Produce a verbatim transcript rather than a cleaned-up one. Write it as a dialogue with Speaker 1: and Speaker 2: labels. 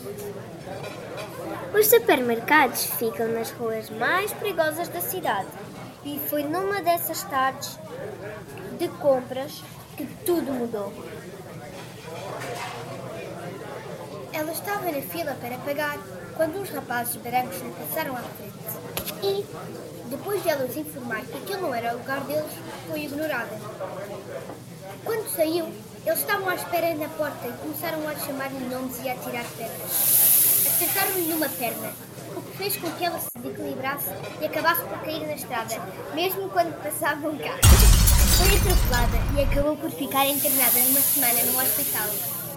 Speaker 1: Os supermercados ficam nas ruas mais perigosas da cidade. E foi numa dessas tardes de compras que tudo mudou.
Speaker 2: Ela estava na fila para pagar quando uns rapazes brancos lhe passaram à frente. E, depois de ela os informar que aquele não era o lugar deles, foi ignorada. Quando saiu, eles estavam à espera na porta e começaram a chamar-lhe nomes e a tirar pedras. Acertaram-lhe numa perna, o que fez com que ela se desequilibrasse e acabasse por cair na estrada, mesmo quando passava um carro. Foi atropelada e acabou por ficar internada uma semana no hospital.